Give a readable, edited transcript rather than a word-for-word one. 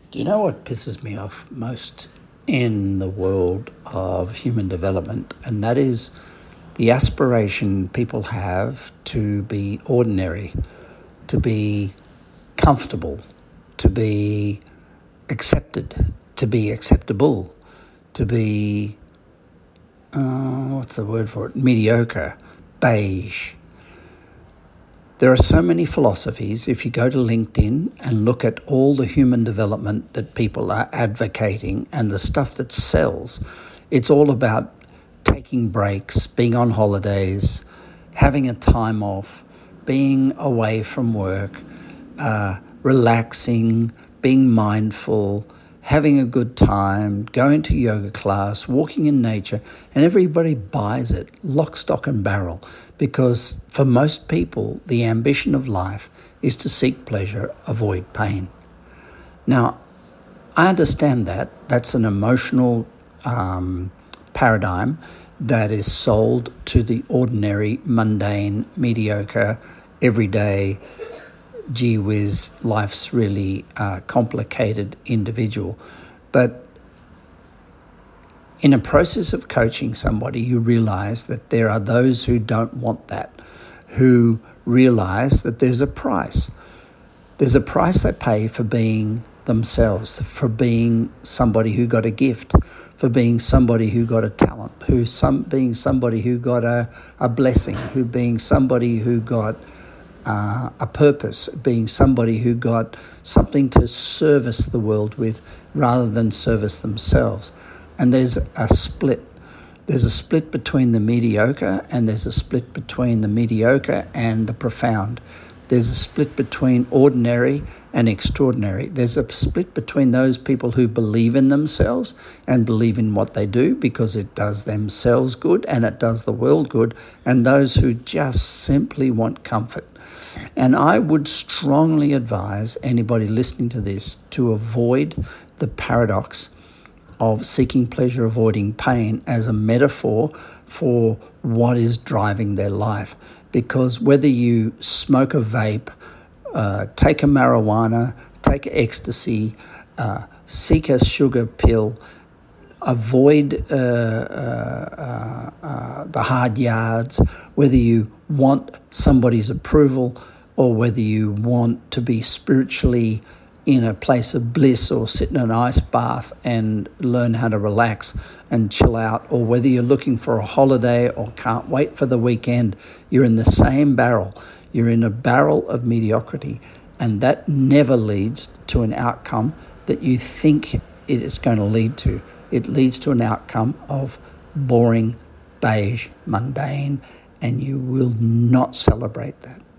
Do you know what pisses me off most in the world of human development? And that is the aspiration people have to be ordinary, to be comfortable, to be accepted, to be acceptable, to be, what's the word for it? Mediocre, beige. There are so many philosophies. If you go to LinkedIn and look at all the human development that people are advocating and the stuff that sells, it's all about taking breaks, being on holidays, having a time off, being away from work, relaxing, being mindful, having a good time, going to yoga class, walking in nature, and everybody buys it, lock, stock and barrel, because for most people, the ambition of life is to seek pleasure, avoid pain. Now, I understand that. That's an emotional paradigm that is sold to the ordinary, mundane, mediocre, everyday, gee whiz, life's really complicated individual. But in a process of coaching somebody, you realize that there are those who don't want that, who realize that there's a price. There's a price they pay for being themselves, for being somebody who got a gift, for being somebody who got a talent, being somebody who got a blessing, being somebody who got a purpose, being somebody who got something to service the world with rather than service themselves. And there's a split. There's a split between the mediocre and there's a split between the mediocre and the profound. There's a split between ordinary and extraordinary. There's a split between those people who believe in themselves and believe in what they do because it does themselves good and it does the world good, and those who just simply want comfort. And I would strongly advise anybody listening to this to avoid the paradox of seeking pleasure, avoiding pain as a metaphor for what is driving their life. Because whether you smoke a vape, take a marijuana, take ecstasy, seek a sugar pill, avoid the hard yards, whether you want somebody's approval or whether you want to be spiritually in a place of bliss or sit in an ice bath and learn how to relax and chill out, or whether you're looking for a holiday or can't wait for the weekend, you're in the same barrel. You're in a barrel of mediocrity, and that never leads to an outcome that you think it is going to lead to. It leads to an outcome of boring, beige, mundane, and you will not celebrate that.